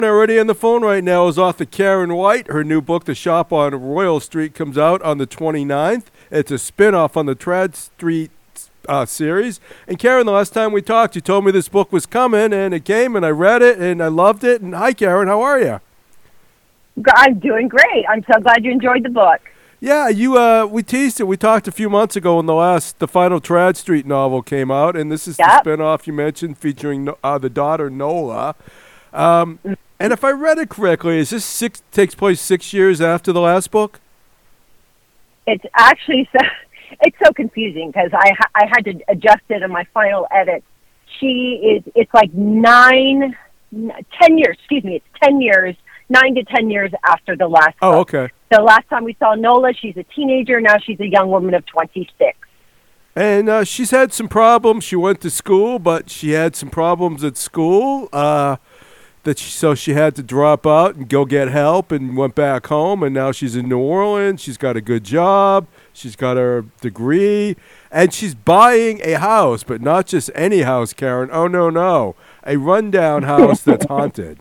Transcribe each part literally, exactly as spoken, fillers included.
Already on the phone right now is author Karen White. Her new book, The Shop on Royal Street, comes out on the twenty-ninth. It's a spin-off on the Trad Street uh, series. And Karen, the last time we talked, you told me this book was coming, and it came, and I read it, and I loved it. And hi, Karen, how are you? I'm doing great. I'm so glad you enjoyed the book. Yeah, you. Uh, we teased it. We talked a few months ago when the last, the final Trad Street novel came out, and this is yep. the spin-off you mentioned featuring uh, the daughter Nola. Um, and if I read it correctly, is this six takes place six years after the last book? It's actually so, it's so confusing because I ha- I had to adjust it in my final edit. She is it's like nine, ten years. Excuse me, it's ten years, nine to ten years after the last. Oh, book. okay. The last time we saw Nola, she's a teenager. Now she's a young woman of twenty-six. And uh, she's had some problems. She went to school, but she had some problems at school. Uh, That she, so she had to drop out and go get help and went back home, and now she's in New Orleans. She's got a good job. She's got her degree, and she's buying a house, but not just any house, Karen. Oh, no, no. A rundown house that's haunted.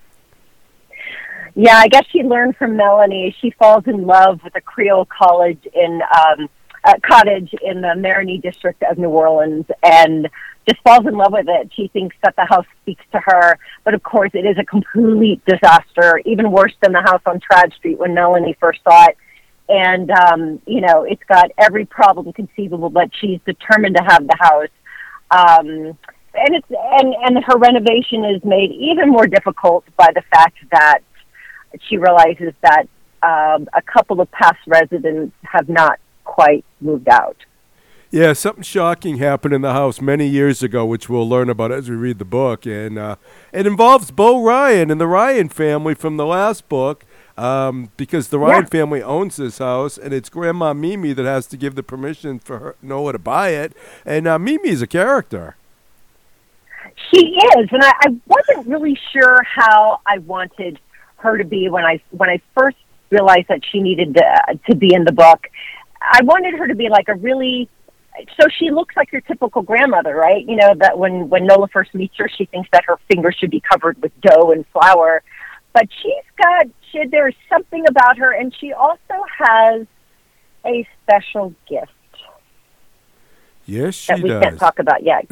Yeah, I guess she learned from Melanie. She falls in love with a Creole college in um, uh, cottage in the Marigny district of New Orleans, and just falls in love with it. She thinks that the house speaks to her, but of course it is a complete disaster, even worse than the house on Trad Street when Melanie first saw it. And, um, you know, it's got every problem conceivable, but she's determined to have the house. Um, and it's and, and her renovation is made even more difficult by the fact that she realizes that um, a couple of past residents have not quite moved out. Yeah, something shocking happened in the house many years ago, which we'll learn about as we read the book. And uh, it involves Bo Ryan and the Ryan family from the last book, um, because the Ryan yeah. family owns this house, and it's Grandma Mimi that has to give the permission for her, Noah to buy it. And uh, Mimi is a character. She is, and I, I wasn't really sure how I wanted her to be when I when I first realized that she needed to, to be in the book. I wanted her to be like a really... So she looks like your typical grandmother, right? You know, that when, when Nola first meets her, she thinks that her fingers should be covered with dough and flour. But she's got, she, there's something about her, and she also has a special gift. Yes, she that we does. Can't talk about yet.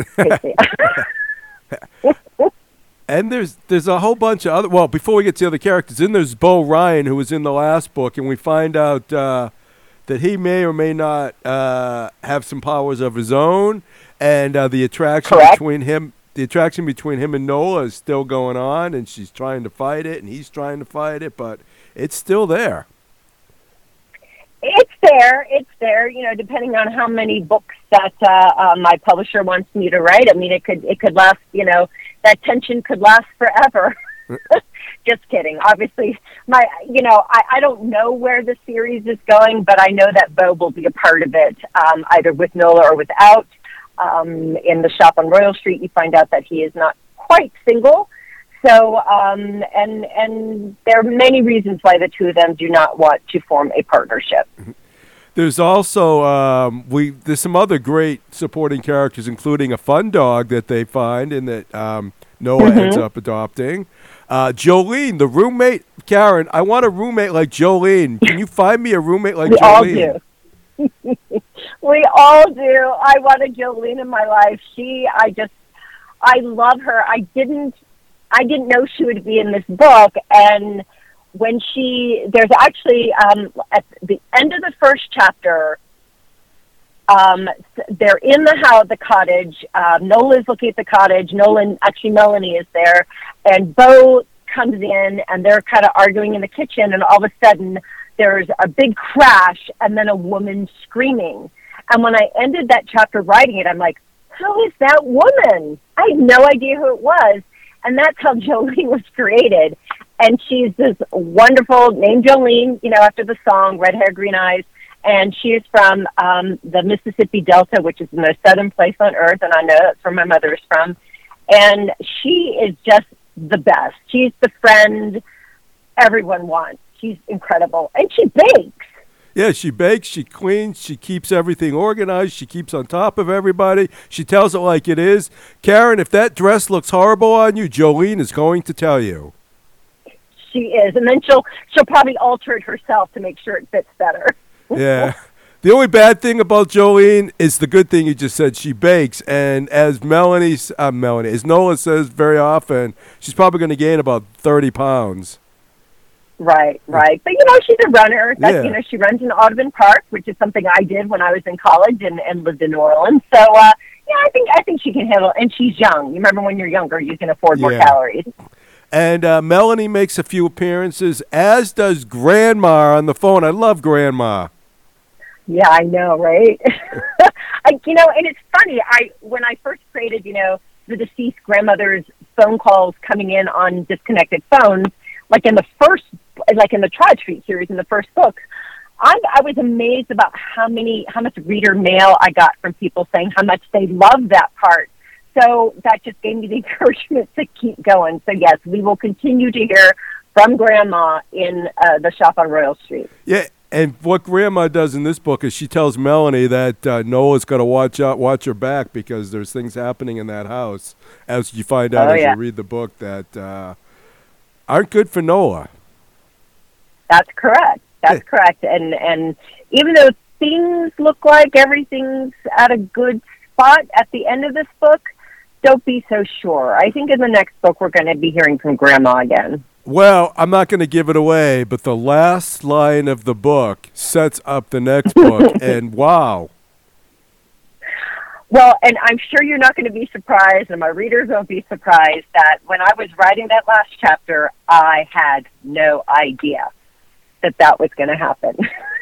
And there's there's a whole bunch of other, well, before we get to the other characters, then there's Bo Ryan, who was in the last book, and we find out... Uh, that he may or may not uh, have some powers of his own, and uh, the attraction Correct. between him, the attraction between him and Nola is still going on, and she's trying to fight it, and he's trying to fight it, but it's still there. It's there. It's there. You know, depending on how many books that uh, uh, my publisher wants me to write. I mean, it could it could last. You know, that tension could last forever. Just kidding. Obviously, my you know, I, I don't know where the series is going, but I know that Bo will be a part of it, um, either with Nola or without. Um, in The Shop on Royal Street, you find out that he is not quite single. So, um, and and there are many reasons why the two of them do not want to form a partnership. There's also um, we there's some other great supporting characters, including a fun dog that they find and that um, Noah mm-hmm. ends up adopting. Uh, Jolene, the roommate. Karen, I want a roommate like Jolene. Can you find me a roommate like we Jolene? We all do. We all do. I want a Jolene in my life. She, I just, I love her. I didn't, I didn't know she would be in this book, and when she, there's actually um, at the end of the first chapter. Um, they're in the house, the cottage. Um, Nola is looking at the cottage. Nolan, actually Melanie is there. And Bo comes in, and they're kind of arguing in the kitchen. And all of a sudden, there's a big crash, and then a woman screaming. And when I ended that chapter writing it, I'm like, who is that woman? I had no idea who it was. And that's how Jolene was created. And she's this wonderful, named Jolene, you know, after the song, Red Hair, Green Eyes. And she is from um, the Mississippi Delta, which is the most southern place on earth, and I know that's where my mother is from. And she is just the best. She's the friend everyone wants. She's incredible. And she bakes. Yeah, she bakes, she cleans, she keeps everything organized, she keeps on top of everybody. She tells it like it is. Karen, if that dress looks horrible on you, Jolene is going to tell you. she is, and then she'll she'll probably alter it herself to make sure it fits better. Yeah. The only bad thing about Jolene is the good thing you just said. She bakes, and as Melanie, uh, Melanie, as Nola says very often, she's probably going to gain about thirty pounds. Right, right. But, you know, she's a runner. That's, Yeah. You know, she runs in Audubon Park, which is something I did when I was in college and, and lived in New Orleans. So, uh, yeah, I think I think she can handle it. And she's young. You remember when you're younger, you can afford more Yeah. calories. And uh, Melanie makes a few appearances, as does Grandma on the phone. I love Grandma. Yeah, I know, right? I, you know, and it's funny. I when I first created, you know, the deceased grandmother's phone calls coming in on disconnected phones, like in the first, like in the Trod Street series in the first book, I, I was amazed about how many, how much reader mail I got from people saying how much they loved that part. So that just gave me the encouragement to keep going. So yes, we will continue to hear from Grandma in uh, the shop on Royal Street. Yeah, and what Grandma does in this book is she tells Melanie that uh, Nola's got to watch out, watch her back because there's things happening in that house, as you find out Oh, as yeah. you read the book, that uh, aren't good for Nola. That's correct. That's correct. And and even though things look like everything's at a good spot at the end of this book, don't be so sure. I think in the next book we're going to be hearing from Grandma again. Well, I'm not going to give it away, but the last line of the book sets up the next book, and wow. Well, and I'm sure you're not going to be surprised, and my readers won't be surprised, that when I was writing that last chapter, I had no idea that that was going to happen.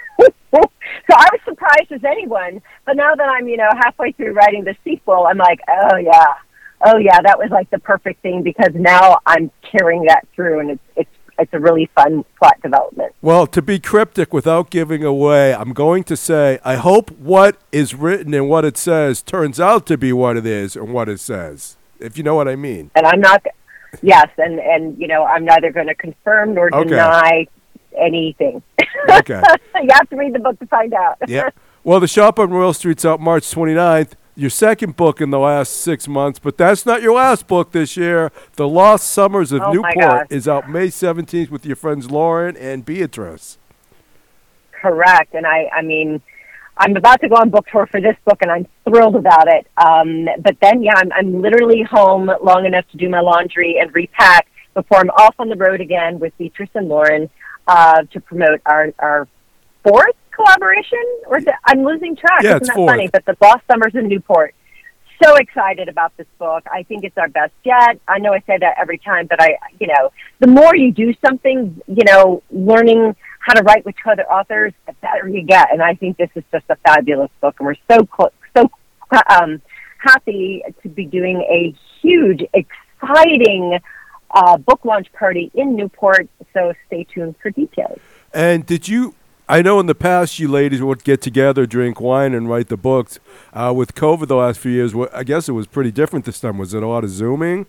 So I was surprised as anyone, but now that I'm, you know, halfway through writing the sequel, I'm like, oh, yeah. Oh, yeah, that was like the perfect thing, because now I'm carrying that through, and it's it's it's a really fun plot development. Well, to be cryptic without giving away, I'm going to say I hope what is written and what it says turns out to be what it is and what it says, if you know what I mean. And I'm not, yes, and, and you know, I'm neither going to confirm nor Okay. deny anything. Okay. You have to read the book to find out. Yeah. Well, The Shop on Royal Street's out March twenty-ninth. Your second book in the last six months, but that's not your last book this year. The Lost Summers of Oh, my Newport gosh. is out May seventeenth with your friends Lauren and Beatrice. Correct. And I, I mean, I'm about to go on book tour for this book, and I'm thrilled about it. Um, but then, yeah, I'm, I'm literally home long enough to do my laundry and repack before I'm off on the road again with Beatrice and Lauren uh, to promote our, our fourth collaboration. Or is it, I'm losing track. Yeah, Isn't it's that fourth. funny? But the Lost Summers in Newport. So excited about this book. I think it's our best yet. I know I say that every time, but I, you know, the more you do something, you know, learning how to write with other authors, the better you get. And I think this is just a fabulous book, and we're so cl- so um, happy to be doing a huge, exciting uh, book launch party in Newport. So stay tuned for details. And did you, I know in the past you ladies would get together, drink wine, and write the books. Uh, with COVID the last few years, wh- I guess it was pretty different this time. Was it a lot of Zooming?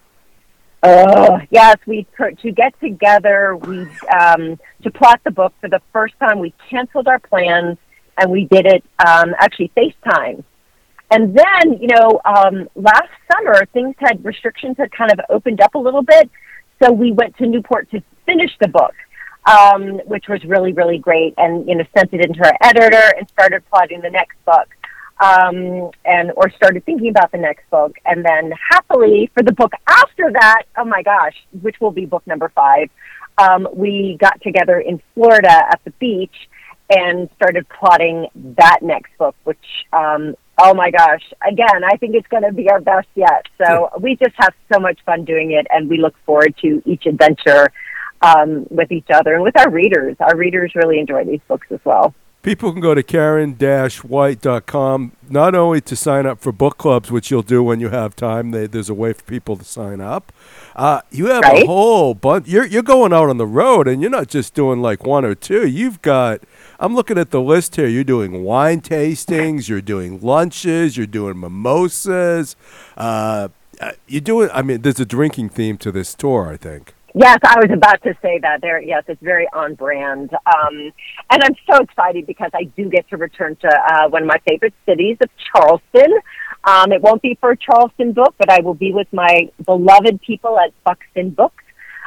Oh, yes, we to get together, we um, to plot the book for the first time. We canceled our plans, and we did it um, actually FaceTime. And then, you know, um, last summer things had restrictions had kind of opened up a little bit, so we went to Newport to finish the book, um, which was really, really great. And you know, sent it into our editor and started plotting the next book. Um, and or started thinking about the next book, and then happily for the book after that, oh my gosh, which will be book number five, um, we got together in Florida at the beach and started plotting that next book, which, um, oh my gosh, again, I think it's going to be our best yet. So we just have so much fun doing it, and we look forward to each adventure um, with each other and with our readers. Our readers really enjoy these books as well. People can go to Karen White dot com not only to sign up for book clubs, which you'll do when you have time. They, there's a way for people to sign up. Uh, you have Right? a whole bunch. You're you're going out on the road, and you're not just doing like one or two. You've got. I'm looking at the list here. You're doing wine tastings. You're doing lunches. You're doing mimosas. Uh, uh, you're doing. I mean, there's a drinking theme to this tour, I think. Yes, I was about to say that. There, yes, it's very on brand, um, and I'm so excited because I do get to return to uh, one of my favorite cities of Charleston. Um, it won't be for a Charleston book, but I will be with my beloved people at Buxton Books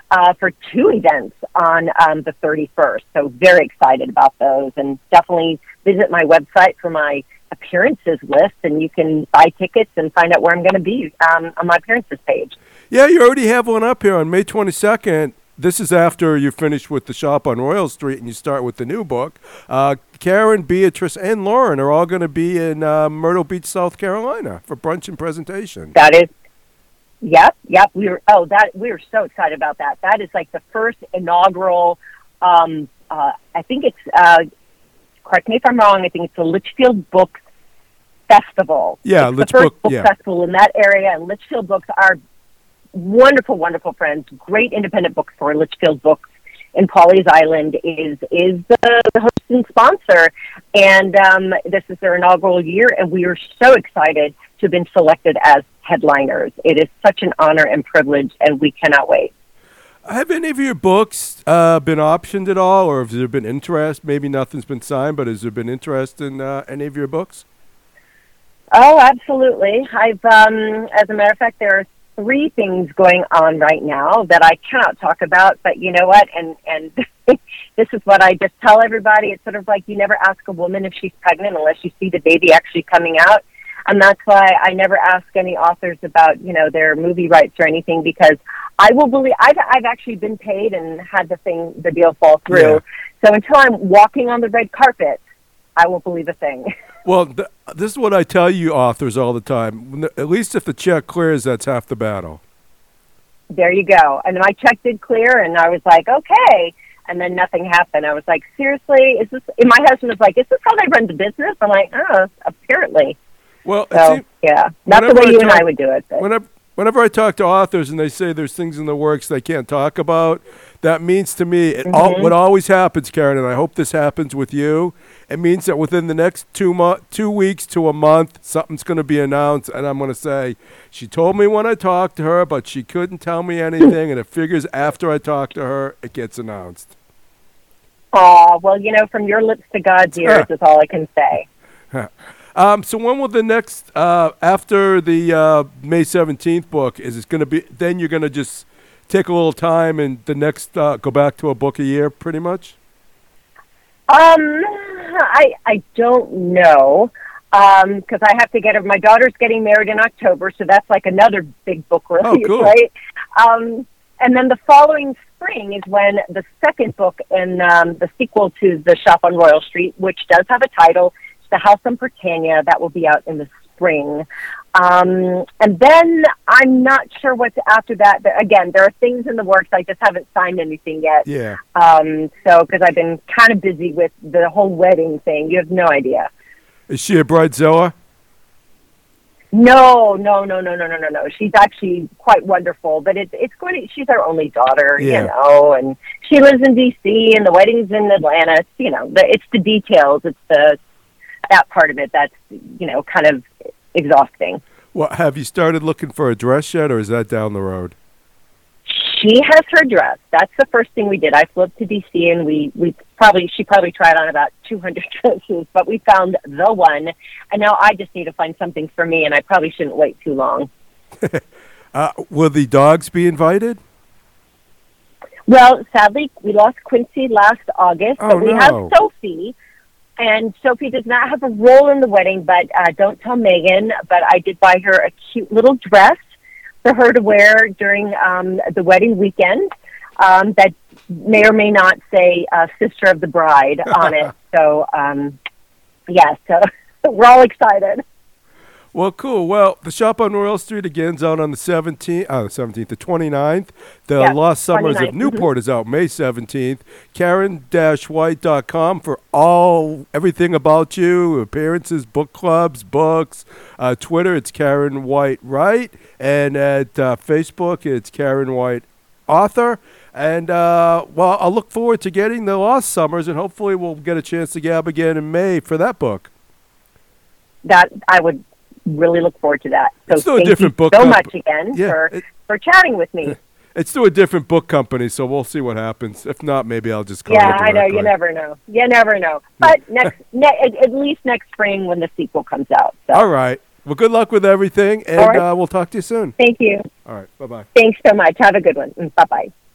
uh, for two events on um, the thirty-first. So very excited about those, and definitely visit my website for my appearances list, and you can buy tickets and find out where I'm going to be um, on my appearances page. Yeah, you already have one up here on May twenty-second. This is after you finish with the shop on Royal Street and you start with the new book. Uh, Karen, Beatrice, and Lauren are all going to be in uh, Myrtle Beach, South Carolina for brunch and presentation. That is, yep, yep. We were oh that we were so excited about that. That is like the first inaugural. Um, uh, I think it's. Uh, correct me if I'm wrong. I think it's the Litchfield Books Festival. Yeah, it's Litch the first Book book yeah. festival in that area, and Litchfield Books are wonderful, wonderful friends. Great independent bookstore. Litchfield Books in Pawleys Island is is the, the host and sponsor, and um, this is their inaugural year, and we are so excited to have been selected as headliners. It is such an honor and privilege, and we cannot wait. Have any of your books uh, been optioned at all, or has there been interest? Maybe nothing's been signed, but has there been interest in uh, any of your books? Oh, absolutely. I've, um, as a matter of fact, there are three things going on right now that I cannot talk about, but you know what? And and this is what I just tell everybody. It's sort of like you never ask a woman if she's pregnant unless you see the baby actually coming out. And that's why I never ask any authors about, you know, their movie rights or anything, because I will believe I've I've actually been paid and had the thing the deal fall through. Yeah. So until I'm walking on the red carpet, I won't believe a thing. Well, th- this is what I tell you authors all the time. At least if the check clears, that's half the battle. There you go. And my check did clear, and I was like, okay. And then nothing happened. I was like, seriously? Is this? And my husband was like, is this how they run the business? I'm like, oh, apparently. Well, so, seems, yeah, not the way you talk, and I would do it. But. Whenever, whenever I talk to authors and they say there's things in the works they can't talk about, that means to me, it mm-hmm. all, what always happens, Karen, and I hope this happens with you, it means that within the next two mo- two weeks to a month, something's going to be announced, and I'm going to say, she told me when I talked to her, but she couldn't tell me anything, and it figures after I talk to her, it gets announced. Oh, well, you know, from your lips to God's ears is all I can say. Um, so when will the next, uh, after the uh, May seventeenth book, is it going to be, then you're going to just take a little time and the next, uh, go back to a book a year pretty much? Um, I I don't know, um, because I have to get, my daughter's getting married in October, so that's like another big book release, oh, cool. right? Um, and then the following spring is when the second book in um, the sequel to The Shop on Royal Street, which does have a title, The House on Britannia, that will be out in the spring. Um, and then I'm not sure what's after that. There, again, there are things in the works. I just haven't signed anything yet. Yeah. Um, so, because I've been kind of busy with the whole wedding thing. You have no idea. Is she a bridezilla? No, no, no, no, no, no, no, no. She's actually quite wonderful, but it's it's going to, she's our only daughter, yeah. you know, and she lives in D C and the wedding's in Atlanta. It's, you know, the, it's the details. It's the, that part of it that's, you know, kind of exhausting. Well, have you started looking for a dress yet, or is that down the road? She has her dress. That's the first thing we did. I flew up to D C and we, we probably, she probably tried on about two hundred dresses, but we found the one. And now I just need to find something for me, and I probably shouldn't wait too long. uh, will the dogs be invited? Well, sadly, we lost Quincy last August, oh, but we no. have Sophie. And Sophie does not have a role in the wedding, but uh, don't tell Megan, but I did buy her a cute little dress for her to wear during um, the wedding weekend um, that may or may not say uh, Sister of the Bride on it. So, um, yeah, so we're all excited. Well, cool. Well, the Shop on Royal Street again is out on the seventeenth, uh, the seventeenth, the twenty-ninth. The yeah, Lost Summers twenty-ninth. of Newport mm-hmm. is out May seventeenth. Karen White dot com for all, everything about you, appearances, book clubs, books. Uh, Twitter, it's Karen White Write. And at uh, Facebook, it's Karen White Author. And, uh, well, I'll look forward to getting the Lost Summers, and hopefully we'll get a chance to gab again in May for that book. That I would really look forward to that. So it's still thank a different you book so comp- much again yeah, for, it, for chatting with me. It's still a different book company, so we'll see what happens. If not, maybe I'll just call yeah, it I know. You never know. You never know. But next, ne- at, at least next spring when the sequel comes out. So. All right. Well, good luck with everything, and right. uh, we'll talk to you soon. Thank you. All right. Bye-bye. Thanks so much. Have a good one. Bye-bye.